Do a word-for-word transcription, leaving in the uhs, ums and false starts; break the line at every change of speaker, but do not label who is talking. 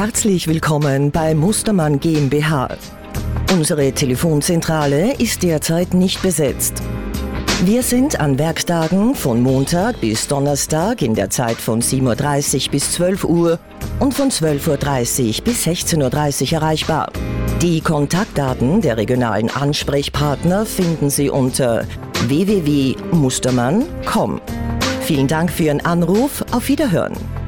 Herzlich willkommen bei Mustermann GmbH. Unsere Telefonzentrale ist derzeit nicht besetzt. Wir sind an Werktagen von Montag bis Donnerstag in der Zeit von sieben Uhr dreißig bis zwölf Uhr und von zwölf Uhr dreißig bis sechzehn Uhr dreißig erreichbar. Die Kontaktdaten der regionalen Ansprechpartner finden Sie unter w w w punkt mustermann punkt com. Vielen Dank für Ihren Anruf. Auf Wiederhören.